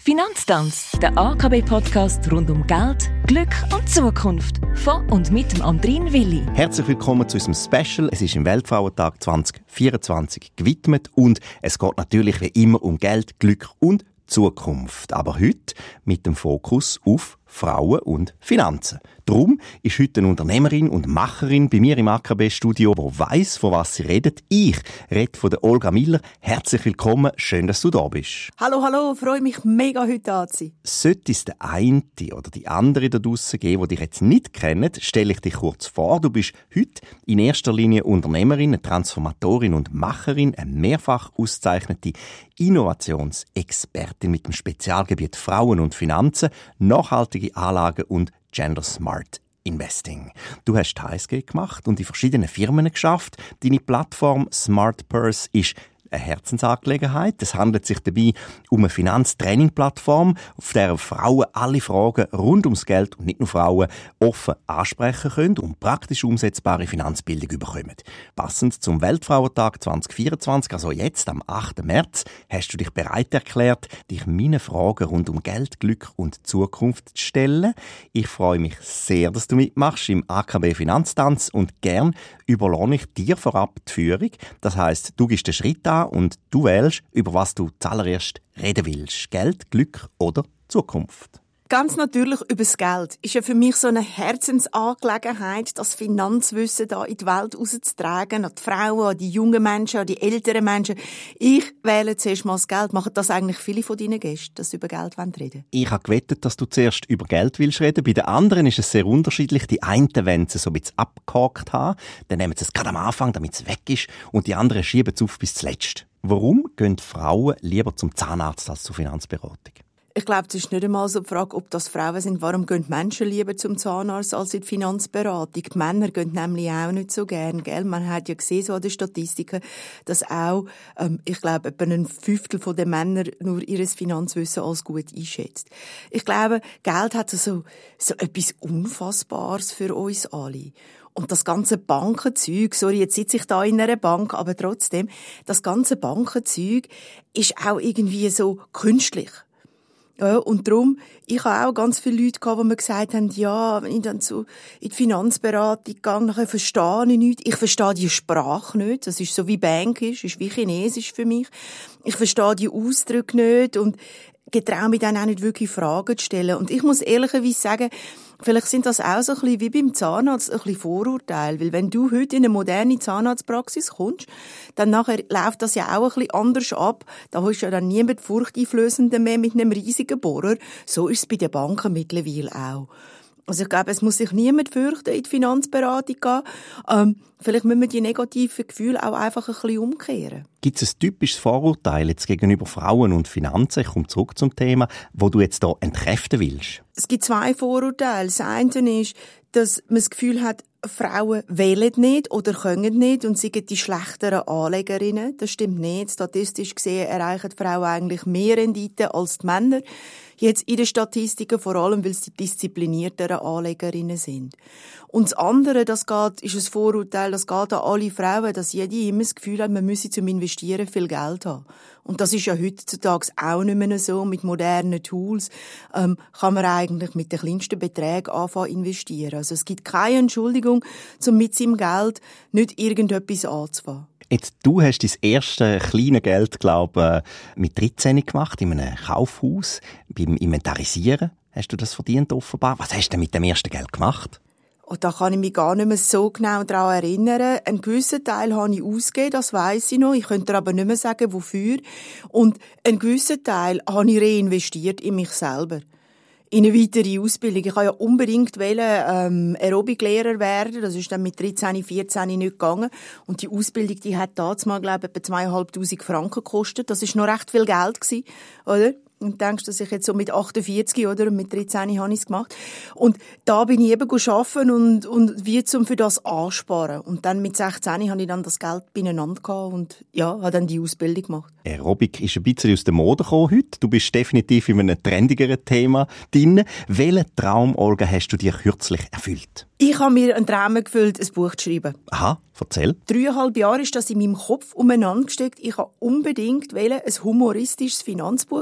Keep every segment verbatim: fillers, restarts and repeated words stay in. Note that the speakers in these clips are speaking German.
Finanztanz, der A K B-Podcast rund um Geld, Glück und Zukunft. Von und mit dem Andrin Willi. Herzlich willkommen zu unserem Special. Es ist im Weltfrauentag zwanzig vierundzwanzig gewidmet und es geht natürlich wie immer um Geld, Glück und Zukunft. Aber heute mit dem Fokus auf Frauen und Finanzen. Darum ist heute eine Unternehmerin und Macherin bei mir im A K B-Studio, die weiss, von was sie redet. Ich rede von der Olga Miller. Herzlich willkommen, schön, dass du da bist. Hallo, hallo, freue mich mega, heute da zu sein. Sollte es der eine oder die andere da draussen geben, die dich jetzt nicht kennen, stelle ich dich kurz vor. Du bist heute in erster Linie Unternehmerin, eine Transformatorin und Macherin, eine mehrfach ausgezeichnete Innovationsexpertin mit dem Spezialgebiet Frauen und Finanzen, nachhaltige Anlagen und Gender Smart Investing. Du hast H S G gemacht und in verschiedenen Firmen geschafft. Deine Plattform Smart Purse ist eine Herzensangelegenheit. Es handelt sich dabei um eine Finanztraining-Plattform, auf der Frauen alle Fragen rund ums Geld und nicht nur Frauen offen ansprechen können und praktisch umsetzbare Finanzbildung bekommen. Passend zum Weltfrauentag zwanzig vierundzwanzig, also jetzt am achten März, hast du dich bereit erklärt, dich meine Fragen rund um Geld, Glück und Zukunft zu stellen. Ich freue mich sehr, dass du mitmachst im A K B Finanztanz und gern überlasse ich dir vorab die Führung. Das heisst, du gibst den Schritt an und du wählst, über was du zuallererst reden willst. Geld, Glück oder Zukunft? Ganz natürlich über das Geld. Ist ja für mich so eine Herzensangelegenheit, das Finanzwissen da in die Welt rauszutragen, an die Frauen, an die jungen Menschen, an die älteren Menschen. Ich wähle zuerst mal das Geld. Machen das eigentlich viele von deinen Gästen, dass sie über Geld reden wollen? Ich habe gewettet, dass du zuerst über Geld willst reden. Bei den anderen ist es sehr unterschiedlich. Die einen wollen es so ein bisschen abgehakt haben. Dann nehmen sie es gerade am Anfang, damit es weg ist. Und die anderen schieben es auf bis zuletzt. Warum gehen Frauen lieber zum Zahnarzt als zur Finanzberatung? Ich glaube, es ist nicht einmal so die Frage, ob das Frauen sind. Warum gehen Menschen lieber zum Zahnarzt als in die Finanzberatung? Die Männer gehen nämlich auch nicht so gern, gell? Man hat ja gesehen, so an den Statistiken, dass auch, ähm, ich glaube, etwa ein Fünftel der Männer nur ihr Finanzwissen als gut einschätzt. Ich glaube, Geld hat so, so etwas Unfassbares für uns alle. Und das ganze Bankenzeug, sorry, jetzt sitze ich da in einer Bank, aber trotzdem, das ganze Bankenzeug ist auch irgendwie so künstlich. Ja, und darum, ich habe auch ganz viele Leute gehabt, die mir gesagt haben, ja, wenn ich dann so in die Finanzberatung gehe, dann verstehe ich nichts. Ich verstehe die Sprache nicht. Das ist so wie Bankisch, ist wie Chinesisch für mich. Ich verstehe die Ausdrücke nicht und getraue mich dann auch nicht wirklich Fragen zu stellen. Und ich muss ehrlicherweise sagen, vielleicht sind das auch so ein bisschen wie beim Zahnarzt ein bisschen Vorurteile. Weil wenn du heute in eine moderne Zahnarztpraxis kommst, dann nachher läuft das ja auch ein bisschen anders ab. Da ist ja dann niemand furchteinflößender mehr mit einem riesigen Bohrer. So ist es bei den Banken mittlerweile auch. Also ich glaube, es muss sich niemand fürchten, in die Finanzberatung gehen. Ähm, vielleicht müssen wir die negativen Gefühle auch einfach ein bisschen umkehren. Gibt es ein typisches Vorurteil jetzt gegenüber Frauen und Finanzen? Ich komme zurück zum Thema, wo du jetzt hier entkräften willst. Es gibt zwei Vorurteile. Das eine ist, dass man das Gefühl hat, Frauen wählen nicht oder können nicht und sind die schlechteren Anlegerinnen. Das stimmt nicht. Statistisch gesehen erreichen die Frauen eigentlich mehr Rendite als die Männer. Jetzt in den Statistiken, vor allem, weil sie die disziplinierteren Anlegerinnen sind. Und das andere, das geht, ist ein Vorurteil, das geht an alle Frauen, dass jede immer das Gefühl hat, man müsse zum Investieren viel Geld haben. Und das ist ja heutzutage auch nicht mehr so. Mit modernen Tools ähm, kann man eigentlich mit den kleinsten Beträgen anfangen zu investieren. Also es gibt keine Entschuldigung, um mit seinem Geld nicht irgendetwas anzufangen. Jetzt, du hast dein erste kleine Geld, glaube ich, mit dreizehn gemacht, in einem Kaufhaus, beim Inventarisieren. Hast du das verdient, offenbar? Was hast du denn mit dem ersten Geld gemacht? Oh, da kann ich mich gar nicht mehr so genau daran erinnern. Einen gewissen Teil habe ich ausgegeben, das weiss ich noch. Ich könnte aber nicht mehr sagen, wofür. Und einen gewissen Teil habe ich reinvestiert in mich selber. In eine weitere Ausbildung. Ich wollte ja unbedingt ähm, Aerobiklehrer werden. Das ist dann mit dreizehn, vierzehn nicht gegangen. Und die Ausbildung, die hat damals mal, glaube ich, etwa zweieinhalbtausend Franken gekostet. Das ist noch recht viel Geld gewesen, oder? Und denkst, dass ich jetzt so mit achtundvierzig oder mit dreizehn habe ich es gemacht. Und da bin ich eben arbeiten und, und wie zum für das ansparen. Und dann mit sechzehn habe ich dann das Geld beieinander gehabt und ja, habe dann die Ausbildung gemacht. Aerobic ist ein bisschen aus der Mode gekommen heute. Du bist definitiv in einem trendigeren Thema drin. Welchen Traum, Olga, hast du dir kürzlich erfüllt? Ich habe mir einen Traum gefüllt, ein Buch zu schreiben. Aha, erzähl. Dreieinhalb Jahre ist das in meinem Kopf umeinander gesteckt. Ich habe unbedingt ein humoristisches Finanzbuch schreiben,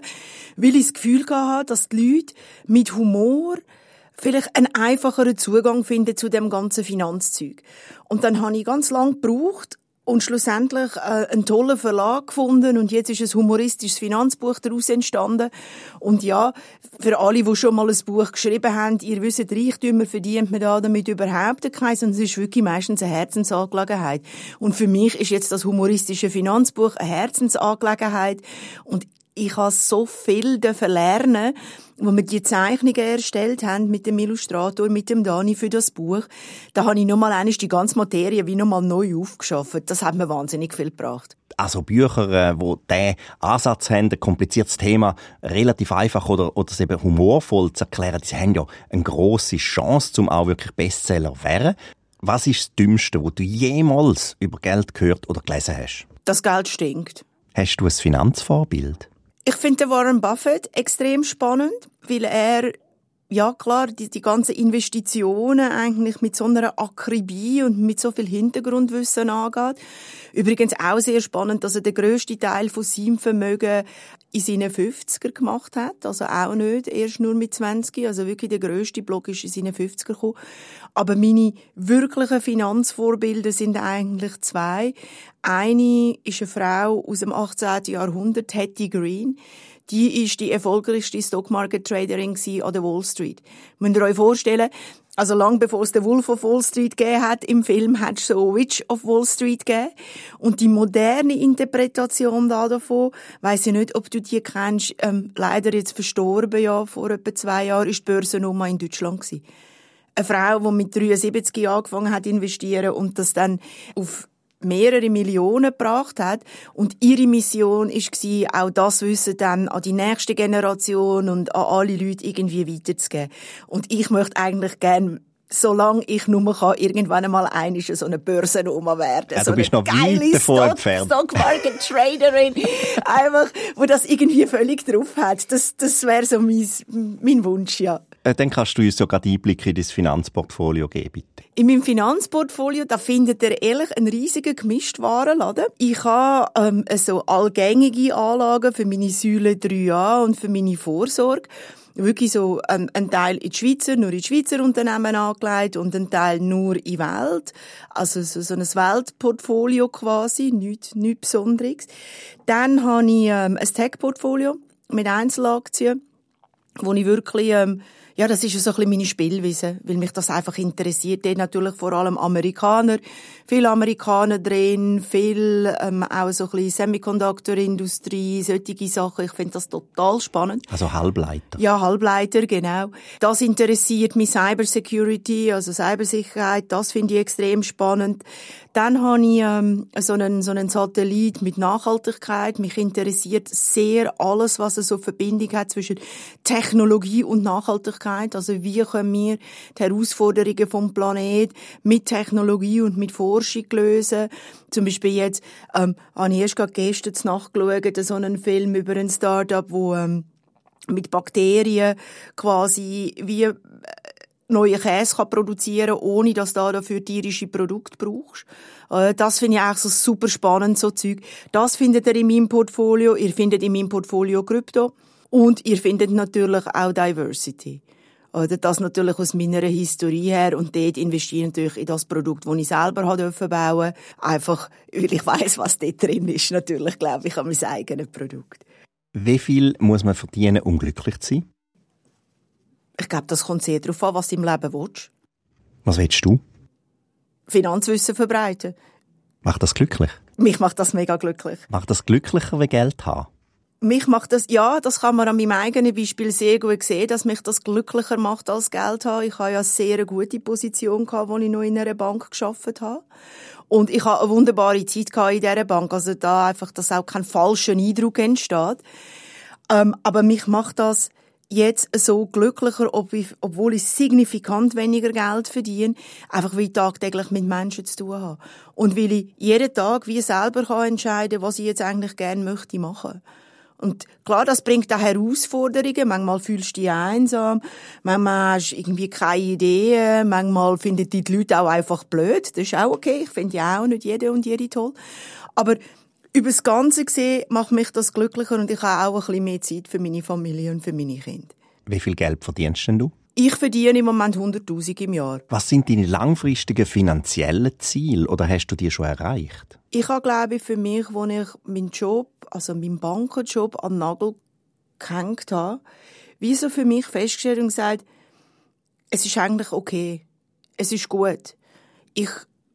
weil ich das Gefühl hatte, dass die Leute mit Humor vielleicht einen einfacheren Zugang finden zu dem ganzen Finanzzeug. Und dann habe ich ganz lange gebraucht und schlussendlich äh, einen tollen Verlag gefunden und jetzt ist ein humoristisches Finanzbuch daraus entstanden. Und ja, für alle, die schon mal ein Buch geschrieben haben, ihr wisst, Reichtümer verdient man da damit überhaupt keins, sondern es ist wirklich meistens eine Herzensangelegenheit. Und für mich ist jetzt das humoristische Finanzbuch eine Herzensangelegenheit und ich habe so viel lernen, wo wir die Zeichnungen erstellt haben mit dem Illustrator, mit dem Dani für das Buch. Da habe ich nochmal einmal die ganze Materie wie nochmal neu aufgeschafft. Das hat mir wahnsinnig viel gebracht. Also Bücher, die diesen Ansatz haben, ein kompliziertes Thema relativ einfach oder, oder eben humorvoll zu erklären, die haben ja eine grosse Chance, um auch wirklich Bestseller zu werden. Was ist das Dümmste, was du jemals über Geld gehört oder gelesen hast? Das Geld stinkt. Hast du ein Finanzvorbild? Ich finde Warren Buffett extrem spannend, weil er, ja klar, die, die ganzen Investitionen eigentlich mit so einer Akribie und mit so viel Hintergrundwissen angeht. Übrigens auch sehr spannend, dass er den grössten Teil von seinem Vermögen in seinen fünfziger gemacht hat. Also auch nicht erst nur mit zwanzig. Also wirklich der grösste Block ist in seinen fünfziger gekommen. Aber meine wirklichen Finanzvorbilder sind eigentlich zwei. Eine ist eine Frau aus dem achtzehnten Jahrhundert, Hattie Green. Die ist die erfolgreichste Stock-Market-Traderin an der Wall Street. Müsst ihr euch vorstellen, also lang bevor es den Wolf of Wall Street gegeben hat, im Film hat es so Witch of Wall Street gegeben. Und die moderne Interpretation da davon, weiss ich nicht, ob du die kennst, ähm, leider jetzt verstorben, ja, vor etwa zwei Jahren, ist die Börsennummer in Deutschland gewesen. Eine Frau, die mit dreiundsiebzig angefangen hat zu investieren und das dann auf mehrere Millionen gebracht hat. Und ihre Mission war, auch das Wissen dann an die nächste Generation und an alle Leute irgendwie weiterzugeben. Und ich möchte eigentlich gerne, solange ich nur kann, irgendwann einmal einmal so eine Börsennummer werden. Ja, so du bist noch weit davon entfernt. Stock Market Traderin. Einfach, wo das irgendwie völlig drauf hat. Das, das wäre so mein, mein Wunsch, ja. Dann kannst du uns ja gerade Einblick in dein Finanzportfolio geben, bitte. In meinem Finanzportfolio, da findet ihr ehrlich einen riesigen Gemischtwarenladen. Ich habe ähm, so allgängige Anlagen für meine Säule drei a und für meine Vorsorge. Wirklich so ähm, ein Teil in die Schweizer, nur in die Schweizer Unternehmen angelegt und ein Teil nur in Welt. Also so, so ein Weltportfolio quasi, nichts, nichts Besonderes. Dann habe ich ähm, ein Tech-Portfolio mit Einzelaktien, wo ich wirklich... Ähm, Ja, das ist so ein bisschen meine Spielwiese, weil mich das einfach interessiert. Dort natürlich vor allem Amerikaner, viele Amerikaner drin, viel ähm, auch so ein bisschen Semiconductor-Industrie, solche Sachen. Ich finde das total spannend. Also Halbleiter. Ja, Halbleiter, genau. Das interessiert mich, Cybersecurity, also Cybersicherheit, das finde ich extrem spannend. Dann habe ich ähm, so einen, so einen Satellit mit Nachhaltigkeit. Mich interessiert sehr alles, was so Verbindung hat zwischen Technologie und Nachhaltigkeit. Also wie können wir die Herausforderungen vom Planet mit Technologie und mit Forschung lösen? Zum Beispiel jetzt ähm, habe ich erst gerade gestern nachgeschaut, so einen Film über ein Start-up, wo ähm, mit Bakterien quasi wie äh, neue Käse kann produzieren, ohne dass du dafür tierische Produkte brauchst. Das finde ich auch so super spannend, so Zeug. Das findet ihr in meinem Portfolio. Ihr findet in meinem Portfolio Krypto. Und ihr findet natürlich auch Diversity. Oder das natürlich aus meiner Historie her. Und dort investiere ich natürlich in das Produkt, das ich selber bauen durfte. Einfach, weil ich weiss, was dort drin ist. Natürlich glaube ich an mein eigenes Produkt. Wie viel muss man verdienen, um glücklich zu sein? Ich glaube, das kommt sehr darauf an, was du im Leben willst. Was willst du? Finanzwissen verbreiten. Macht das glücklich? Mich macht das mega glücklich. Macht das glücklicher, wie Geld haben? Mich macht das, ja, das kann man an meinem eigenen Beispiel sehr gut sehen, dass mich das glücklicher macht als Geld haben. Ich habe ja eine sehr gute Position gehabt, als ich noch in einer Bank gearbeitet habe. Und ich habe eine wunderbare Zeit gehabt in dieser Bank. Also da einfach, dass auch kein falscher Eindruck entsteht. Ähm, aber mich macht das jetzt so glücklicher, ob ich, obwohl ich signifikant weniger Geld verdiene, einfach weil ich tagtäglich mit Menschen zu tun habe. Und weil ich jeden Tag wie selber kann entscheiden, was ich jetzt eigentlich gerne möchte machen. Und klar, das bringt auch Herausforderungen. Manchmal fühlst du dich einsam, manchmal hast du irgendwie keine Ideen, manchmal finden die Leute auch einfach blöd. Das ist auch okay, ich finde ja auch nicht jede und jede toll. Aber über das Ganze gesehen macht mich das glücklicher und ich habe auch ein bisschen mehr Zeit für meine Familie und für meine Kinder. Wie viel Geld verdienst denn du? Ich verdiene im Moment hunderttausend im Jahr. Was sind deine langfristigen finanziellen Ziele oder hast du die schon erreicht? Ich habe, glaube ich, für mich, als ich meinen Job, also meinen Bankenjob an den Nagel gehängt habe, wie so für mich festgestellt und gesagt, es ist eigentlich okay. Es ist gut. Ich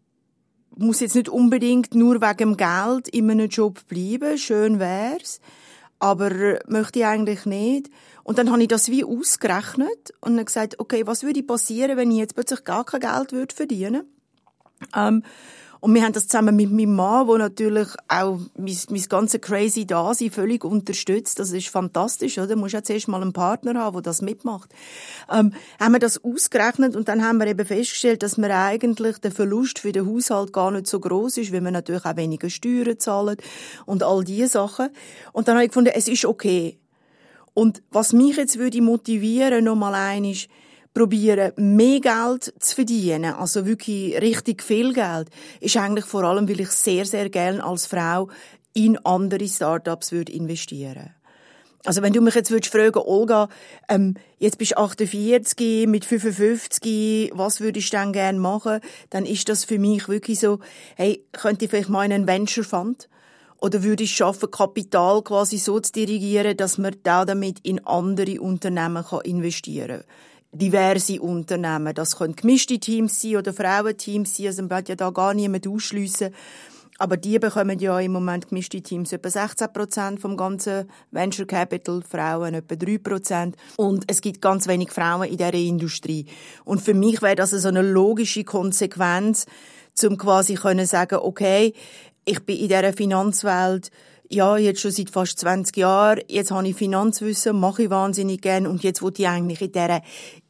muss jetzt nicht unbedingt nur wegen dem Geld in einem Job bleiben. Schön wär's. Aber möchte ich eigentlich nicht. Und dann habe ich das wie ausgerechnet und dann gesagt, okay, was würde passieren, wenn ich jetzt plötzlich gar kein Geld würde verdienen? Ähm, und wir haben das zusammen mit meinem Mann, der natürlich auch mein, mein ganzes crazy Dasein völlig unterstützt. Das ist fantastisch, oder? Du musst ja zuerst mal einen Partner haben, der das mitmacht. Ähm, haben wir das ausgerechnet und dann haben wir eben festgestellt, dass wir eigentlich der Verlust für den Haushalt gar nicht so groß ist, weil wir natürlich auch weniger Steuern zahlen und all diese Sachen. Und dann habe ich gefunden, es ist okay. Und was mich jetzt würde motivieren, nochmal einmal, probieren, mehr Geld zu verdienen, also wirklich richtig viel Geld, ist eigentlich vor allem, weil ich sehr, sehr gerne als Frau in andere Start-ups würde investieren. Also wenn du mich jetzt würdest fragen, Olga, ähm, jetzt bist du achtundvierzig, mit fünfundfünfzig, was würdest du denn gerne machen? Dann ist das für mich wirklich so, hey, könnte ich vielleicht mal in einen Venture Fund? Oder würde ich es schaffen, Kapital quasi so zu dirigieren, dass man da damit in andere Unternehmen kann investieren kann? Diverse Unternehmen. Das können gemischte Teams sein oder Frauenteams sein. Also man will ja da gar niemand ausschliessen. Aber die bekommen ja im Moment gemischte Teams etwa sechzehn Prozent vom ganzen Venture Capital, Frauen etwa drei Prozent. Und es gibt ganz wenig Frauen in dieser Industrie. Und für mich wäre das so eine logische Konsequenz, um quasi können sagen, okay, ich bin in dieser Finanzwelt, ja, jetzt schon seit fast zwanzig Jahren, jetzt habe ich Finanzwissen, mache ich wahnsinnig gerne und jetzt will ich eigentlich in dieser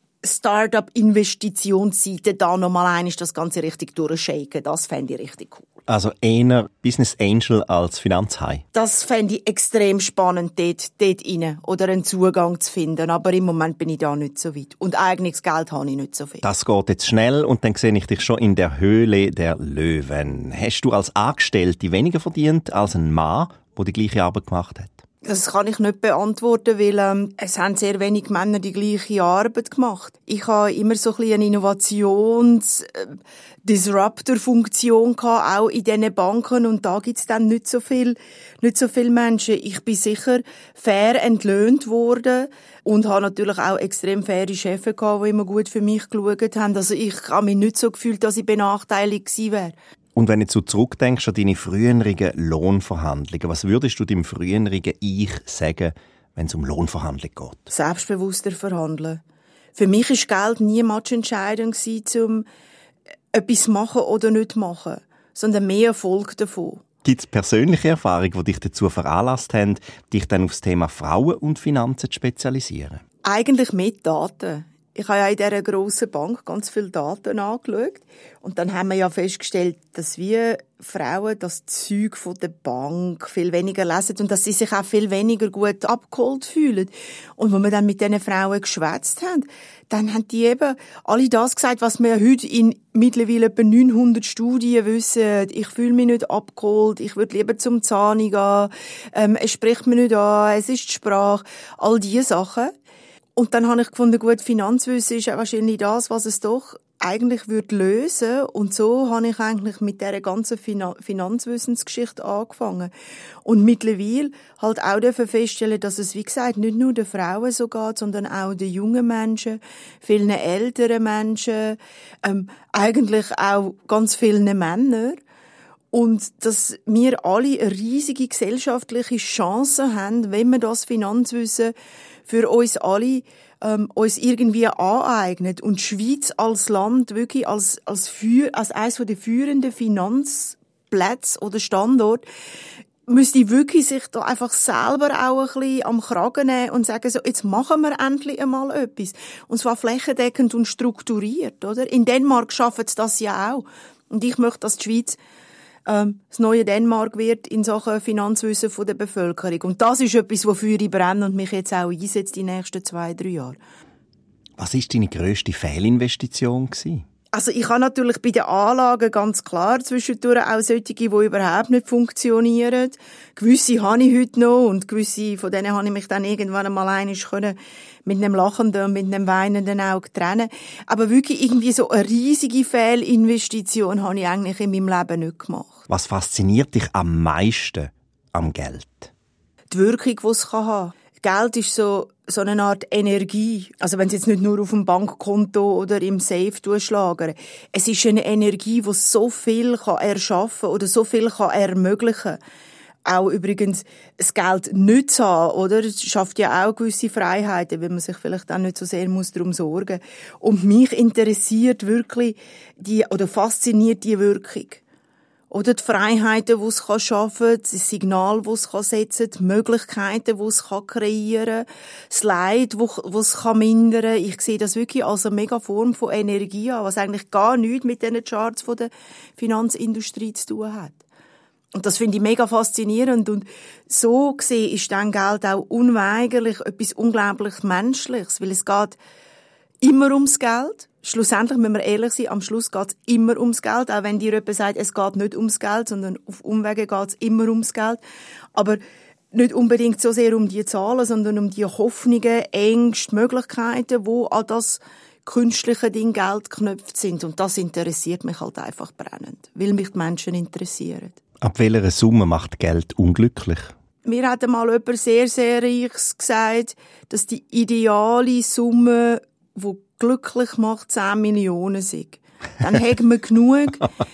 Start-up-Investitionsseite da nochmal einmal das Ganze richtig durchshaken. Das fände ich richtig cool. Also eher Business Angel als Finanzhai? Das fände ich extrem spannend, dort, dort rein oder einen Zugang zu finden. Aber im Moment bin ich da nicht so weit. Und eigenes Geld habe ich nicht so viel. Das geht jetzt schnell und dann sehe ich dich schon in der Höhle der Löwen. Hast du als Angestellte weniger verdient als ein Mann, der die gleiche Arbeit gemacht hat? Das kann ich nicht beantworten, weil ähm, es haben sehr wenig Männer die gleiche Arbeit gemacht. Ich habe immer so ein bisschen eine Innovations-Disruptor-Funktion gehabt, auch in diesen Banken. Und da gibt's dann nicht so viel, nicht so viele Menschen. Ich bin sicher fair entlöhnt worden und habe natürlich auch extrem faire Chefs gehabt, die immer gut für mich geschaut haben. Also ich habe mich nicht so gefühlt, dass ich benachteiligt gewesen wäre. Und wenn du zurückdenkst an deine früheren Lohnverhandlungen, was würdest du deinem früheren Ich sagen, wenn es um Lohnverhandlungen geht? Selbstbewusster verhandeln. Für mich war Geld nie matchentscheidend, um etwas zu machen oder nicht zu machen, sondern mehr Erfolg davon. Gibt es persönliche Erfahrungen, die dich dazu veranlasst haben, dich dann auf das Thema Frauen und Finanzen zu spezialisieren? Eigentlich mit Daten. Ich habe ja in dieser grossen Bank ganz viele Daten angeschaut. Und dann haben wir ja festgestellt, dass wir Frauen das Zeug von der Bank viel weniger lesen und dass sie sich auch viel weniger gut abgeholt fühlen. Und als wir dann mit diesen Frauen geschwätzt haben, dann haben die eben alle das gesagt, was wir heute in mittlerweile etwa neunhundert Studien wissen. Ich fühle mich nicht abgeholt, ich würde lieber zum Zahn gehen, ähm, es spricht mich nicht an, es ist die Sprache, all diese Sachen. Und dann habe ich gefunden, gut, Finanzwissen ist ja wahrscheinlich das, was es doch eigentlich würde lösen. Und so habe ich eigentlich mit dieser ganzen Finan- Finanzwissensgeschichte angefangen. Und mittlerweile halt auch dürfen feststellen, dass es, wie gesagt, nicht nur den Frauen so geht, sondern auch den jungen Menschen, vielen älteren Menschen, ähm, eigentlich auch ganz vielen Männern. Und dass wir alle eine riesige gesellschaftliche Chance haben, wenn wir das Finanzwissen für uns alle ähm, uns irgendwie aneignet und die Schweiz als Land wirklich als als für als eines der führenden Finanzplätze oder Standort müsste wirklich sich da einfach selber auch ein bisschen am Kragen nehmen und sagen so, jetzt machen wir endlich einmal etwas. Und zwar flächendeckend und strukturiert, oder? In Dänemark schaffen sie das ja auch. Und ich möchte, dass die Schweiz das neue Dänemark wird in Sachen Finanzwissen der Bevölkerung. Und das ist etwas, wofür ich brenne und mich jetzt auch einsetze die nächsten zwei, drei Jahre. Was war deine grösste Fehlinvestition gewesen? Also ich habe natürlich bei den Anlagen ganz klar zwischendurch auch solche, die überhaupt nicht funktionieren. Gewisse habe ich heute noch und gewisse von denen habe ich mich dann irgendwann einmal einig können mit einem lachenden und mit einem weinenden Auge trennen. Aber wirklich irgendwie so eine riesige Fehlinvestition habe ich eigentlich in meinem Leben nicht gemacht. Was fasziniert dich am meisten am Geld? Die Wirkung, die es haben kann. Geld ist so, so eine Art Energie. Also wenn es jetzt nicht nur auf dem Bankkonto oder im Safe durchschlagern. Es ist eine Energie, die so viel kann erschaffen oder so viel kann ermöglichen. Auch übrigens, das Geld nicht zu haben, oder? Es schafft ja auch gewisse Freiheiten, weil man sich vielleicht auch nicht so sehr muss darum sorgen muss. Und mich interessiert wirklich die, oder fasziniert die Wirkung. Oder die Freiheiten, die es schaffen kann, das Signal, das es setzen kann, die Möglichkeiten, die es kreieren kann, das Leid, das es mindern kann. Ich sehe das wirklich als eine mega Form von Energie an, was eigentlich gar nichts mit diesen Charts von der Finanzindustrie zu tun hat. Und das finde ich mega faszinierend. Und so gesehen ist dann Geld auch unweigerlich etwas unglaublich Menschliches, weil es geht immer ums Geld. Schlussendlich müssen wir ehrlich sein, am Schluss geht es immer ums Geld. Auch wenn dir jemand sagt, es geht nicht ums Geld, sondern auf Umwegen geht es immer ums Geld. Aber nicht unbedingt so sehr um die Zahlen, sondern um die Hoffnungen, Ängste, Möglichkeiten, die an das künstliche Ding Geld geknüpft sind. Und das interessiert mich halt einfach brennend, weil mich die Menschen interessieren. Ab welcher Summe macht Geld unglücklich? Mir hat einmal jemand sehr, sehr Reiches gesagt, dass die ideale Summe, die glücklich macht, zehn Millionen sind. Dann haben wir genug,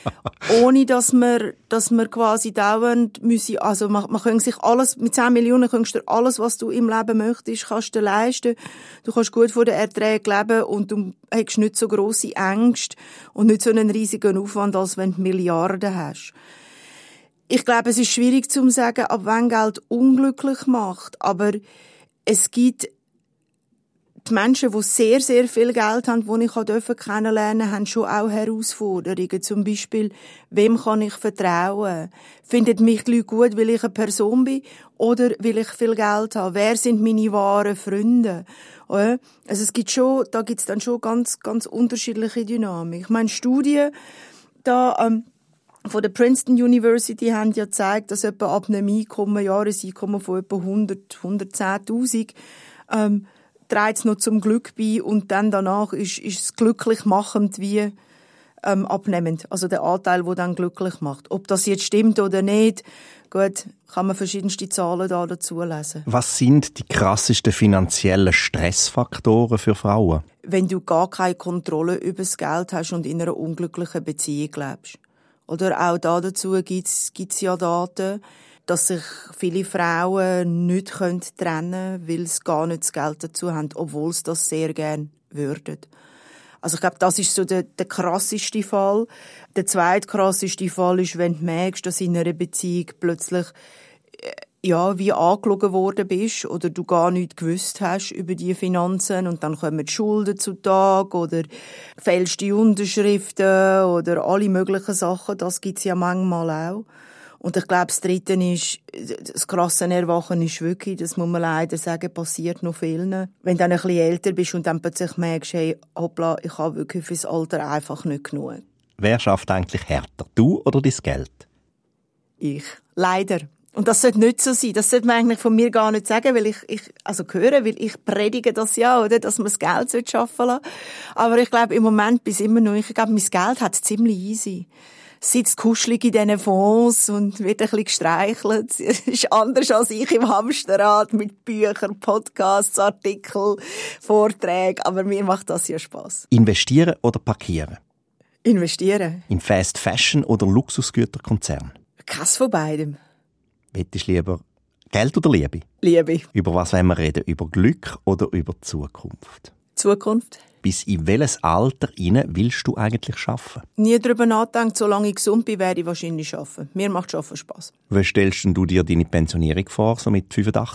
ohne dass wir, dass wir quasi dauernd müssen, also man, man kann sich alles, mit zehn Millionen kannst du alles, was du im Leben möchtest, kannst du leisten. Du kannst gut von den Erträgen leben und du hast nicht so grosse Ängste und nicht so einen riesigen Aufwand, als wenn du Milliarden hast. Ich glaube, es ist schwierig zu sagen, ab wann Geld unglücklich macht, aber es gibt die Menschen, die sehr, sehr viel Geld haben, die ich kennenlernen durfte, haben schon auch Herausforderungen. Zum Beispiel, wem kann ich vertrauen? Findet mich die Leute gut, weil ich eine Person bin oder weil ich viel Geld habe? Wer sind meine wahren Freunde? Also es gibt schon, da gibt es dann schon ganz, ganz unterschiedliche Dynamik. Ich meine, Studien da, ähm, von der Princeton University haben ja gezeigt, dass etwa ab einem Einkommen, Jahreseinkommen von etwa hundert, hundertzehntausend, ähm, trägt es noch zum Glück bei und dann danach ist, ist es glücklich machend wie ähm, abnehmend. Also der Anteil, der dann glücklich macht. Ob das jetzt stimmt oder nicht, gut, kann man verschiedenste Zahlen da dazu lesen. Was sind die krassesten finanziellen Stressfaktoren für Frauen? Wenn du gar keine Kontrolle über das Geld hast und in einer unglücklichen Beziehung lebst. Oder auch da dazu gibt es ja Daten, dass sich viele Frauen nicht trennen können, weil sie gar nicht das Geld dazu haben, obwohl sie das sehr gerne würden. Also ich glaube, das ist so der, der krasseste Fall. Der zweite krasseste Fall ist, wenn du merkst, dass in einer Beziehung plötzlich ja, wie angelogen worden bist oder du gar nichts gewusst hast über die Finanzen und dann kommen die Schulden zutage oder fälschte Unterschriften oder alle möglichen Sachen. Das gibt's ja manchmal auch. Und ich glaube, das Dritte ist, das krasse Erwachen ist wirklich, das muss man leider sagen, passiert noch vielen. Wenn du dann ein bisschen älter bist und dann plötzlich merkst, hey, hoppla, ich habe wirklich fürs Alter einfach nicht genug. Wer schafft eigentlich härter, du oder dein Geld? Ich. Leider. Und das sollte nicht so sein. Das sollte man eigentlich von mir gar nicht sagen, weil ich, ich also hören, weil ich predige das ja, oder, dass man das Geld schaffen lassen. Aber ich glaube, im Moment bis immer noch, ich glaube, mein Geld hat es ziemlich easy. Sitzt kuschelig in diesen Fonds und wird ein bisschen gestreichelt. Es ist anders als ich im Hamsterrad mit Büchern, Podcasts, Artikeln, Vorträgen. Aber mir macht das ja Spass. Investieren oder parkieren? Investieren. In Fast Fashion oder Luxusgüterkonzern? Keins von beidem. Wettest du lieber Geld oder Liebe? Liebe. Über was wollen wir reden? Über Glück oder über die Zukunft? Zukunft. Bis in welches Alter rein willst du eigentlich arbeiten? Nie darüber nachdenken, solange ich gesund bin, werde ich wahrscheinlich arbeiten. Mir macht Arbeiten Spass. Wie stellst du dir deine Pensionierung vor, so mit fünfundachtzig?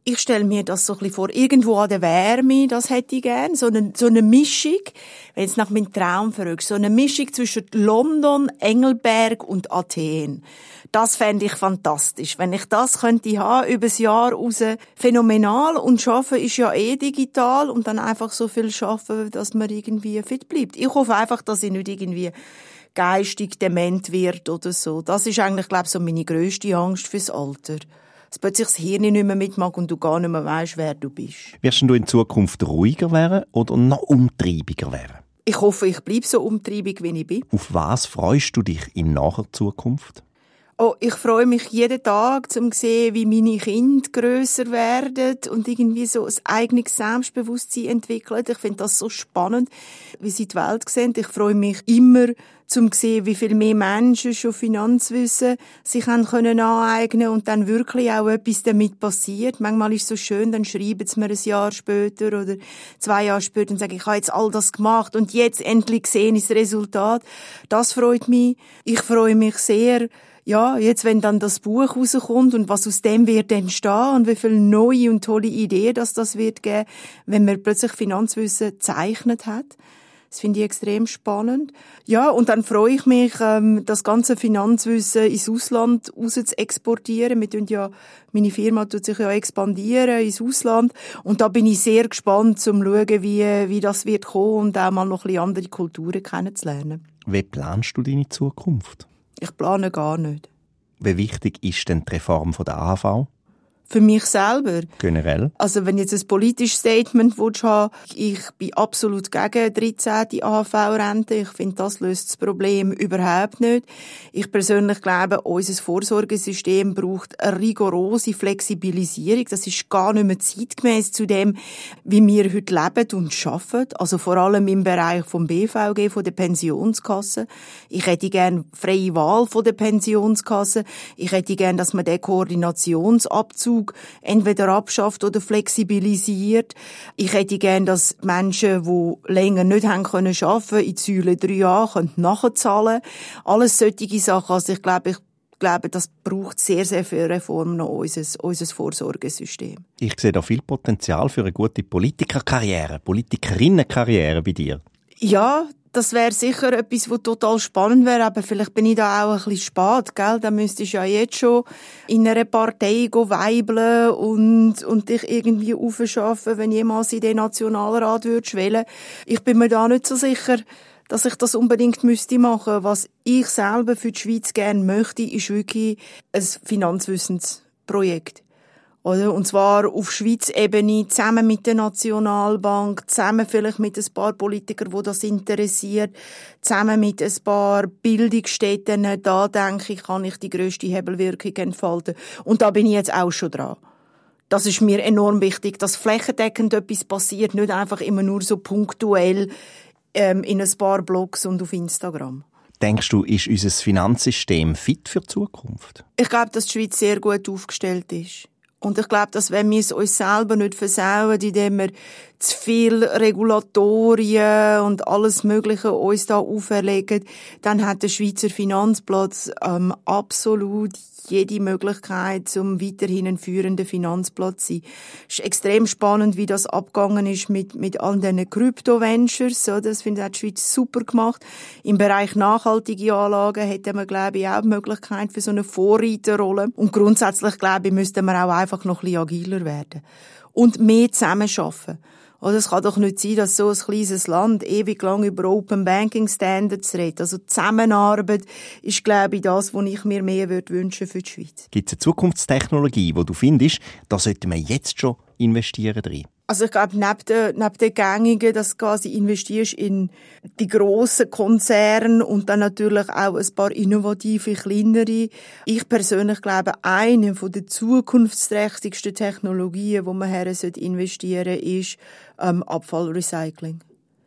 Ich stelle mir das so ein bisschen vor, irgendwo an der Wärme, das hätte ich gern. So eine, so eine Mischung, wenn jetzt nach meinem Traum fragst, so eine Mischung zwischen London, Engelberg und Athen. Das fände ich fantastisch. Wenn ich das könnte haben, über das Jahr raus, phänomenal. Und Arbeiten ist ja eh digital und dann einfach so viel arbeiten, dass man irgendwie fit bleibt. Ich hoffe einfach, dass ich nicht irgendwie geistig dement wird oder so. Das ist eigentlich, glaube ich, so meine grösste Angst fürs Alter. Dass plötzlich das Hirn nicht mehr mitmacht und du gar nicht mehr weisst, wer du bist. Wirst du in Zukunft ruhiger werden oder noch umtriebiger werden? Ich hoffe, ich bleibe so umtriebig, wie ich bin. Auf was freust du dich in naher Zukunft? Oh, ich freue mich jeden Tag, um zu sehen, wie meine Kinder grösser werden und irgendwie so ein eigenes Selbstbewusstsein entwickeln. Ich finde das so spannend, wie sie die Welt sehen. Ich freue mich immer, um zu sehen, wie viel mehr Menschen schon Finanzwissen sich haben können aneignen und dann wirklich auch etwas damit passiert. Manchmal ist es so schön, dann schreiben sie mir ein Jahr später oder zwei Jahre später und sagen, ich habe jetzt all das gemacht und jetzt endlich sehen ist das Resultat. Das freut mich. Ich freue mich sehr, ja, jetzt, wenn dann das Buch rauskommt und was aus dem wird entstehen und wie viele neue und tolle Ideen das das wird geben, wenn man plötzlich Finanzwissen gezeichnet hat. Das finde ich extrem spannend. Ja, und dann freue ich mich, ähm, das ganze Finanzwissen ins Ausland raus zu exportieren. Wir tun ja, meine Firma tut sich ja expandieren ins Ausland. Und da bin ich sehr gespannt, um zu schauen, wie, wie das wird kommen und auch mal noch ein bisschen andere Kulturen kennenzulernen. Wie planst du deine Zukunft? Ich plane gar nicht. Wie wichtig ist denn die Reform von der A H V? Für mich selber. Generell? Also wenn jetzt ein politisches Statement willst haben, ich bin absolut gegen dreizehnte A H V-Rente. Ich finde, das löst das Problem überhaupt nicht. Ich persönlich glaube, unser Vorsorgesystem braucht eine rigorose Flexibilisierung. Das ist gar nicht mehr zeitgemäß zu dem, wie wir heute leben und arbeiten. Also vor allem im Bereich vom B V G, von der Pensionskasse. Ich hätte gerne freie Wahl von der Pensionskasse. Ich hätte gerne, dass man den Koordinationsabzug entweder abschafft oder flexibilisiert. Ich hätte gern, dass Menschen, die länger nicht haben können arbeiten, in Säule drei Jahre nachzahlen können. Alles solche Sachen. Also ich glaube, ich glaube, das braucht sehr, sehr viel Reformen noch unser, unser Vorsorgesystem. Ich sehe da viel Potenzial für eine gute Politikerkarriere, Politikerinnenkarriere bei dir. Ja, das wäre sicher etwas, was total spannend wäre, aber vielleicht bin ich da auch ein bisschen spät, gell? Da müsstest du ja jetzt schon in einer Partei go weibeln und, und dich irgendwie aufschaffen, wenn jemals in den Nationalrat würdest wählen. Ich bin mir da nicht so sicher, dass ich das unbedingt müsste machen. Was ich selber für die Schweiz gerne möchte, ist wirklich ein Finanzwissensprojekt. Oder? Und zwar auf Schweiz-Ebene, zusammen mit der Nationalbank, zusammen vielleicht mit ein paar Politikern, die das interessiert, zusammen mit ein paar Bildungsstätten. Da, denke ich, kann ich die grösste Hebelwirkung entfalten. Und da bin ich jetzt auch schon dran. Das ist mir enorm wichtig, dass flächendeckend etwas passiert, nicht einfach immer nur so punktuell ähm, in ein paar Blogs und auf Instagram. Denkst du, ist unser Finanzsystem fit für die Zukunft? Ich glaube, dass die Schweiz sehr gut aufgestellt ist. Und ich glaube, dass wenn wir es uns selber nicht versauen, indem wir zu viel Regulatorien und alles Mögliche uns da auferlegen, dann hat der Schweizer Finanzplatz ähm, absolut jede Möglichkeit, zum weiterhin ein führender Finanzplatz zu sein. Es ist extrem spannend, wie das abgegangen ist mit, mit all diesen Crypto-Ventures. So, das finde ich die Schweiz super gemacht. Im Bereich nachhaltige Anlagen hätten wir, glaube ich, auch die Möglichkeit für so eine Vorreiterrolle. Und grundsätzlich, glaube ich, müssten wir auch einfach noch ein bisschen agiler werden. Und mehr zusammenarbeiten. Also es kann doch nicht sein, dass so ein kleines Land ewig lang über Open Banking Standards redet. Also Zusammenarbeit ist, glaube ich, das, was ich mir mehr würde wünschen für die Schweiz. Gibt es eine Zukunftstechnologie, wo du findest, da sollten wir jetzt schon investieren drin? Also ich glaube, neben den, neben den gängigen, dass du quasi investierst in die grossen Konzerne und dann natürlich auch ein paar innovative, kleinere. Ich persönlich glaube, eine der zukunftsträchtigsten Technologien, wo man her investieren sollte, ist ähm, Abfallrecycling.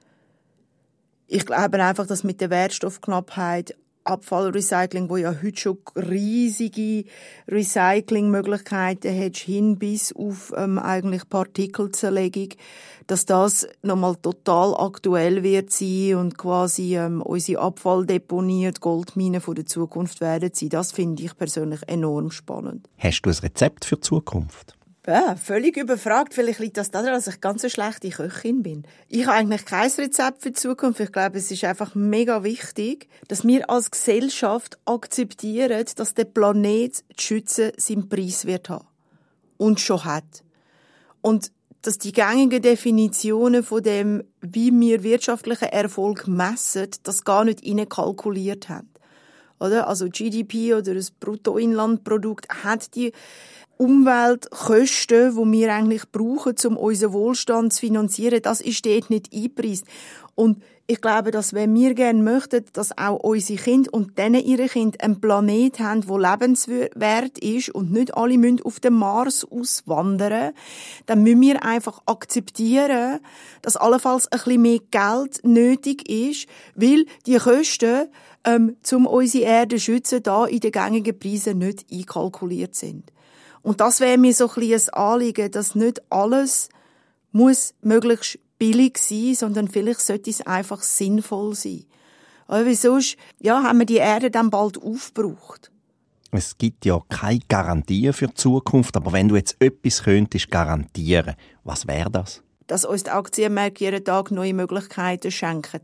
Ich glaube einfach, dass mit der Wertstoffknappheit Abfallrecycling, wo ja heute schon riesige Recyclingmöglichkeiten hat, hin bis auf ähm, eigentlich Partikelzerlegung, dass das nochmal total aktuell wird sein und quasi ähm, unsere Abfalldeponien, die Goldminen von der Zukunft werden sein. Das finde ich persönlich enorm spannend. Hast du ein Rezept für die Zukunft? Ja, völlig überfragt. Vielleicht liegt das daran, dass ich ganz eine schlechte Köchin bin. Ich habe eigentlich kein Rezept für die Zukunft. Ich glaube, es ist einfach mega wichtig, dass wir als Gesellschaft akzeptieren, dass der Planet zu schützen seinen Preis wird haben. Und schon hat. Und dass die gängigen Definitionen von dem, wie wir wirtschaftlichen Erfolg messen, das gar nicht kalkuliert haben. Oder? Also G D P oder das Bruttoinlandprodukt hat die Umweltkosten, die wir eigentlich brauchen, um unseren Wohlstand zu finanzieren, das ist dort nicht eingepreist. Und ich glaube, dass wenn wir gerne möchten, dass auch unsere Kinder und denen ihre Kinder einen Planet haben, der lebenswert ist und nicht alle müssen auf den Mars auswandern, dann müssen wir einfach akzeptieren, dass allenfalls ein bisschen mehr Geld nötig ist, weil die Kosten, ähm, um unsere Erde zu schützen, da in den gängigen Preisen nicht einkalkuliert sind. Und das wäre mir so ein bisschen ein Anliegen, dass nicht alles muss möglichst billig sein, sondern vielleicht sollte es einfach sinnvoll sein. Weil sonst, ja, haben wir die Erde dann bald aufgebraucht. Es gibt ja keine Garantie für die Zukunft, aber wenn du jetzt etwas könntest garantieren, was wäre das? Dass uns die Aktienmärkte jeden Tag neue Möglichkeiten schenken.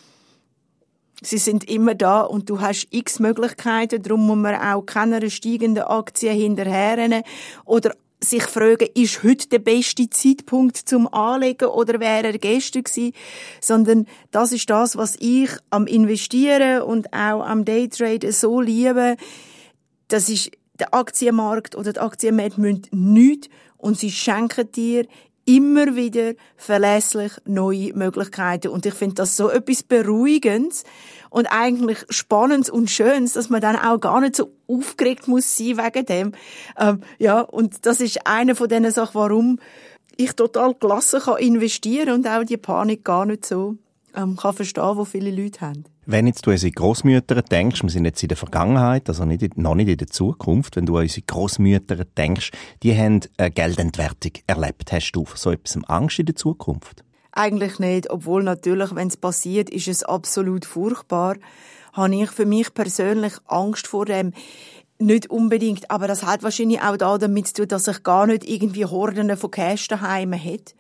Sie sind immer da und du hast x Möglichkeiten, darum muss man auch keiner steigenden Aktie hinterherrennen oder sich fragen, ist heute der beste Zeitpunkt zum Anlegen oder wäre er gestern gewesen? Sondern das ist das, was ich am Investieren und auch am Daytraden so liebe. Das ist der Aktienmarkt oder die Aktienmärkte müssen nichts und sie schenken dir immer wieder verlässlich neue Möglichkeiten. Und ich finde das so etwas Beruhigendes und eigentlich Spannendes und Schönes, dass man dann auch gar nicht so aufgeregt muss sein wegen dem. Ähm, ja, und das ist eine von diesen Sachen, warum ich total gelassen kann investieren und auch die Panik gar nicht so ähm, kann verstehen, wo viele Leute haben. Wenn jetzt du an unsere Grossmütter denkst, wir sind jetzt in der Vergangenheit, also nicht, noch nicht in der Zukunft, wenn du an unsere Grossmütter denkst, die haben eine Geldentwertung erlebt. Hast du vor so etwas Angst in der Zukunft? Eigentlich nicht, obwohl natürlich, wenn es passiert, ist es absolut furchtbar. Habe ich für mich persönlich Angst vor dem. Nicht unbedingt, aber das hat wahrscheinlich auch da damit zu tun, dass ich gar nicht irgendwie Horden von Cash daheim hätte.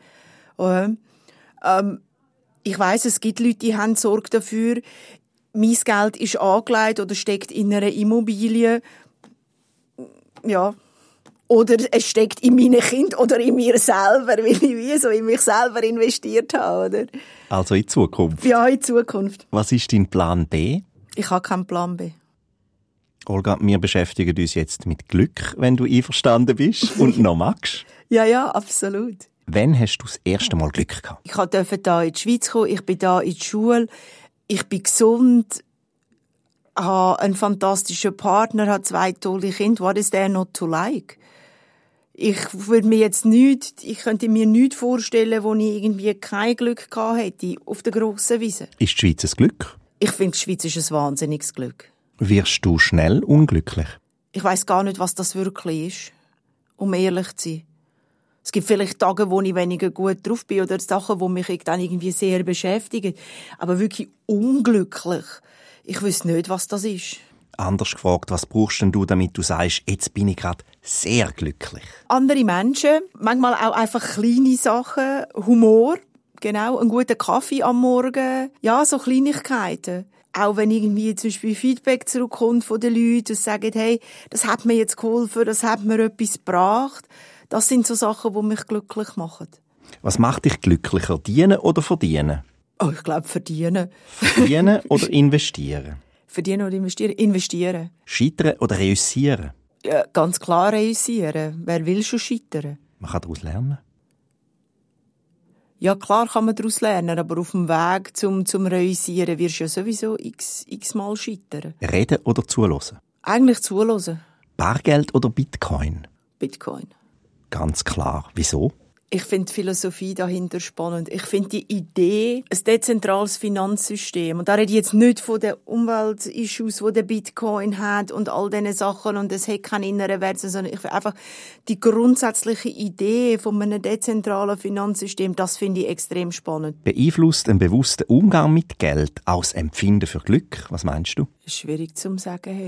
Ähm, ich weiss, es gibt Leute, die haben Sorge dafür, mein Geld ist angelegt oder steckt in einer Immobilie. Ja. Oder es steckt in meinen Kind oder in mir selber, weil ich wie so in mich selber investiert habe, oder? Also in Zukunft? Ja, in Zukunft. Was ist dein Plan B? Ich habe keinen Plan B. Olga, wir beschäftigen uns jetzt mit Glück, wenn du einverstanden bist und noch magst. Ja, ja, absolut. Wann hast du das erste Mal Glück gehabt? Ich durfte hier in die Schweiz kommen, ich bin hier in die Schule, ich bin gesund, habe einen fantastischen Partner, habe zwei tolle Kinder. What is there not to like? Ich würde mir jetzt nicht, ich könnte mir nichts vorstellen, wo ich irgendwie kein Glück gehabt hätte auf der grossen Wiese. Ist die Schweiz ein Glück? Ich finde, die Schweiz ist ein wahnsinniges Glück. Wirst du schnell unglücklich? Ich weiss gar nicht, was das wirklich ist, um ehrlich zu sein. Es gibt vielleicht Tage, wo ich weniger gut drauf bin oder Sachen, die mich dann irgendwie sehr beschäftigen. Aber wirklich unglücklich. Ich weiss nicht, was das ist. Anders gefragt, was brauchst denn du, damit du sagst, jetzt bin ich gerade sehr glücklich? Andere Menschen, manchmal auch einfach kleine Sachen, Humor, genau, einen guten Kaffee am Morgen, ja, so Kleinigkeiten. Auch wenn irgendwie zum Beispiel Feedback zurückkommt von den Leuten und sagen, hey, das hat mir jetzt geholfen, das hat mir etwas gebracht. Das sind so Sachen, die mich glücklich machen. Was macht dich glücklicher, dienen oder verdienen? Oh, ich glaube, verdienen. Verdienen oder investieren? Verdienen oder investieren? Investieren. Scheitern oder reüssieren? Ja, ganz klar reüssieren. Wer will schon scheitern? Man kann daraus lernen. Ja, klar kann man daraus lernen, aber auf dem Weg zum, zum Reüssieren wirst du ja sowieso x, x-mal scheitern. Reden oder zuhören? Eigentlich zuhören. Bargeld oder Bitcoin? Bitcoin. Ganz klar. Wieso? Ich finde die Philosophie dahinter spannend. Ich finde die Idee, ein dezentrales Finanzsystem. Und da rede ich jetzt nicht von den Umweltissues, die der Bitcoin hat und all diese Sachen und es hat keinen inneren Wert, sondern ich finde einfach die grundsätzliche Idee von einem dezentralen Finanzsystem, das finde ich extrem spannend. Beeinflusst ein bewusster Umgang mit Geld auch das Empfinden für Glück? Was meinst du? Das ist schwierig zu sagen, hey.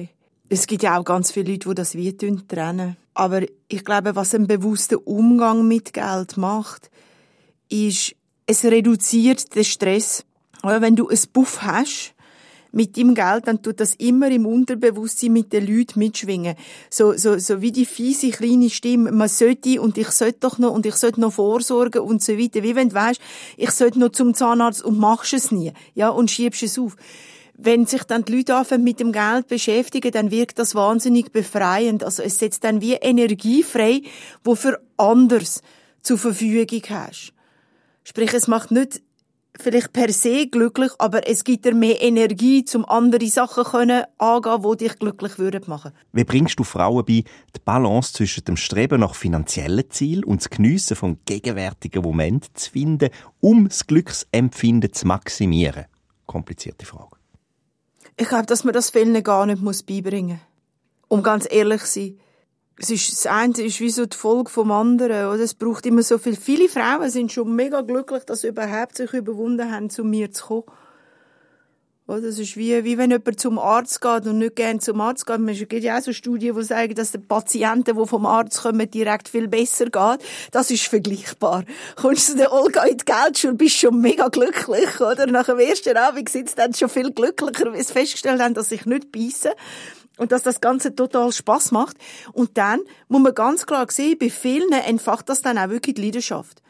Es gibt ja auch ganz viele Leute, die das wie trennen. Aber ich glaube, was ein bewusster Umgang mit Geld macht, ist, es reduziert den Stress. Wenn du ein Buff hast mit deinem Geld, dann tut das immer im Unterbewusstsein mit den Leuten mitschwingen. So, so, so wie die fiese kleine Stimme, man sollte und ich sollte doch noch und ich sollte noch vorsorgen und so weiter. Wie wenn du weisst, ich sollte noch zum Zahnarzt und machst es nie. Ja, und schiebst es auf. Wenn sich dann die Leute anfangen mit dem Geld beschäftigen, dann wirkt das wahnsinnig befreiend. Also es setzt dann wie Energie frei, die für anders zur Verfügung hast. Sprich, es macht nicht vielleicht per se glücklich, aber es gibt dir mehr Energie, um andere Sachen können angehen, die dich glücklich würden machen. Wie bringst du Frauen bei, die Balance zwischen dem Streben nach finanziellen Zielen und das Geniessen vom gegenwärtigen Moment zu finden, um das Glücksempfinden zu maximieren? Komplizierte Frage. Ich glaube, dass man das vielen gar nicht beibringen muss. Um ganz ehrlich zu sein. Es ist, das eine ist wie so die Folge vom anderen, oder? Es braucht immer so viel. Viele Frauen sind schon mega glücklich, dass sie überhaupt sich überwunden haben, zu mir zu kommen. Oder? Es ist wie, wie wenn jemand zum Arzt geht und nicht gerne zum Arzt geht. Es gibt ja auch so Studien, die sagen, dass den Patienten, die vom Arzt kommen, direkt viel besser geht. Das ist vergleichbar. Kommst du zu der Olga in die Geldschule, bist schon mega glücklich, oder? Nach dem ersten Abend sind sie dann schon viel glücklicher, weil sie festgestellt haben, dass ich nicht beisse. Und dass das Ganze total Spass macht. Und dann muss man ganz klar sehen, bei vielen entfacht das dann auch wirklich die Leidenschaft.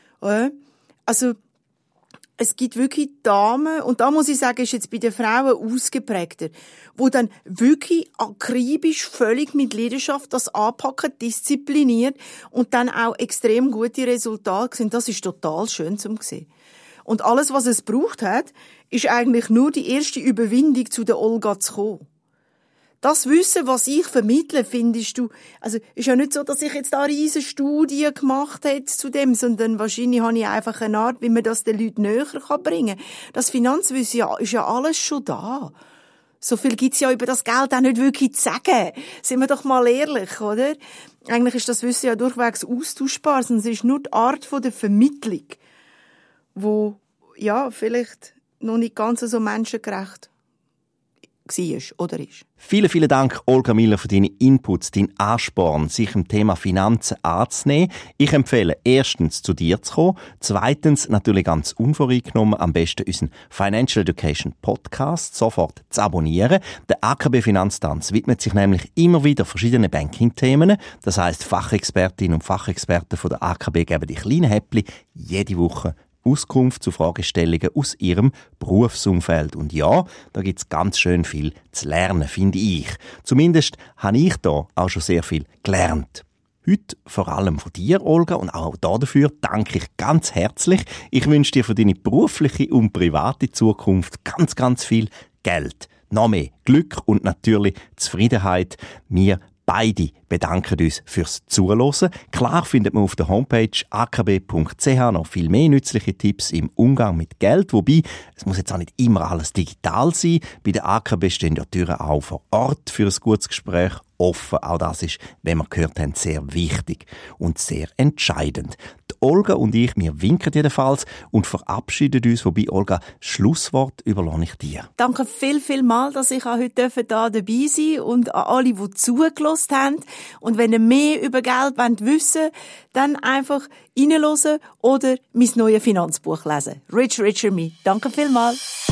Also, es gibt wirklich Damen, und da muss ich sagen, ist jetzt bei den Frauen ausgeprägter, die dann wirklich akribisch, völlig mit Leidenschaft das anpacken, diszipliniert und dann auch extrem gute Resultate sind. Das ist total schön zum sehen. Und alles, was es braucht hat, ist eigentlich nur die erste Überwindung, zu der Olga zu kommen. Das Wissen, was ich vermittle, findest du, also, ist ja nicht so, dass ich jetzt da eine riesen Studie gemacht hätte zu dem, sondern wahrscheinlich habe ich einfach eine Art, wie man das den Leuten näher bringen kann. Das Finanzwissen ja, ist ja alles schon da. So viel gibt's ja über das Geld auch nicht wirklich zu sagen. Sind wir doch mal ehrlich, oder? Eigentlich ist das Wissen ja durchwegs austauschbar, sondern es ist nur die Art von der Vermittlung, wo, ja, vielleicht noch nicht ganz so menschengerecht war oder ist. Vielen, vielen Dank, Olga Miller, für deine Inputs, deinen Ansporn, sich dem Thema Finanzen anzunehmen. Ich empfehle, erstens zu dir zu kommen, zweitens natürlich ganz unvoreingenommen, am besten unseren Financial Education Podcast sofort zu abonnieren. Der A K B Finanztanz widmet sich nämlich immer wieder verschiedenen Banking-Themen. Das heisst, Fachexpertinnen und Fachexperten von der A K B geben die kleinen Häppchen jede Woche Auskunft zu Fragestellungen aus ihrem Berufsumfeld. Und ja, da gibt's ganz schön viel zu lernen, finde ich. Zumindest habe ich da auch schon sehr viel gelernt. Heute vor allem von dir, Olga, und auch dafür danke ich ganz herzlich. Ich wünsche dir für deine berufliche und private Zukunft ganz, ganz viel Geld, noch mehr Glück und natürlich Zufriedenheit. Wir beide bedanken uns fürs Zuhören. Klar findet man auf der Homepage a k b punkt c h noch viel mehr nützliche Tipps im Umgang mit Geld. Wobei, es muss jetzt auch nicht immer alles digital sein. Bei der A K B stehen ja Türen auch vor Ort für ein gutes Gespräch offen. Auch das ist, wie wir gehört haben, sehr wichtig und sehr entscheidend. Die Olga und ich, wir winken jedenfalls und verabschieden uns. Wobei, Olga, Schlusswort überlasse ich dir. Danke viel, viel mal, dass ich auch heute hier dabei sein durfte und an alle, die zugelassen haben. Und wenn ihr mehr über Geld wissen wollt, dann einfach reinhören oder mein neues Finanzbuch lesen. Rich, Richer Me. Danke viel mal.